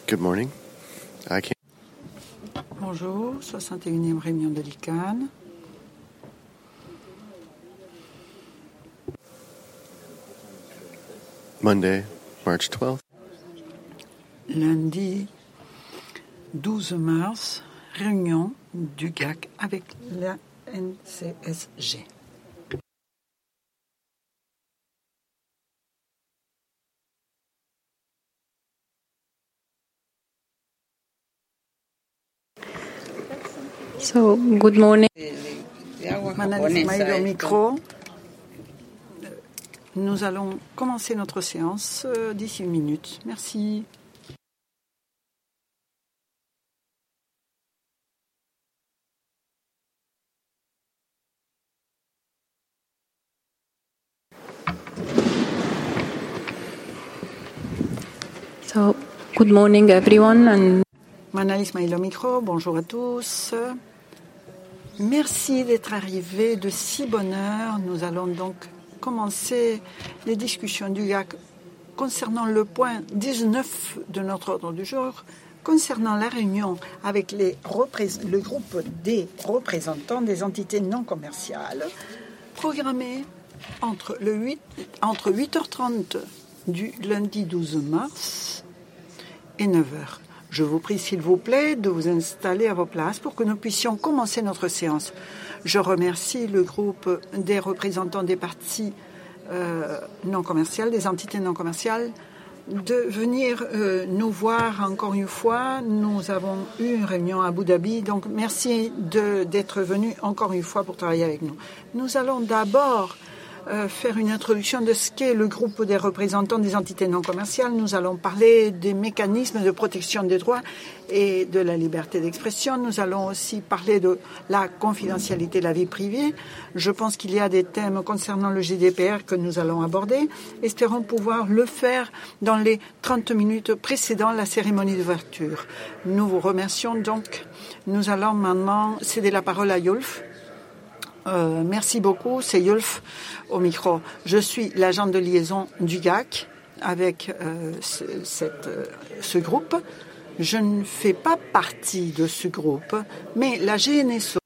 Good morning. I can't. Bonjour, 61e réunion de l'ICANN. Monday, March 12th. Lundi 12 mars, réunion du GAC avec la NCSG. So, good morning. Madame Ismail au micro. Nous allons commencer notre séance d'ici une minute. Merci. So, good morning everyone and Madame Ismail au micro, bonjour à tous. Merci d'être arrivés de si bonne heure. Nous allons donc commencer les discussions du GAC concernant le point 19 de notre ordre du jour, concernant la réunion avec le groupe des représentants des entités non commerciales, programmée entre 8h30 du lundi 12 mars et 9h. Je vous prie, s'il vous plaît, de vous installer à vos places pour que nous puissions commencer notre séance. Je remercie le groupe des représentants des parties non commerciales, des entités non commerciales, de venir nous voir encore une fois. Nous avons eu une réunion à Abu Dhabi, donc merci d'être venus encore une fois pour travailler avec nous. Nous allons d'abord faire une introduction de ce qu'est le groupe des représentants des entités non commerciales. Nous allons parler des mécanismes de protection des droits et de la liberté d'expression. Nous allons aussi parler de la confidentialité de la vie privée. Je pense qu'il y a des thèmes concernant le GDPR que nous allons aborder. Espérons pouvoir le faire dans les 30 minutes précédant la cérémonie d'ouverture. Nous vous remercions donc. Nous allons maintenant céder la parole à Yulf. Merci beaucoup, c'est Yulf au micro. Je suis l'agent de liaison du GAC avec ce groupe. Je ne fais pas partie de ce groupe, mais la GNSO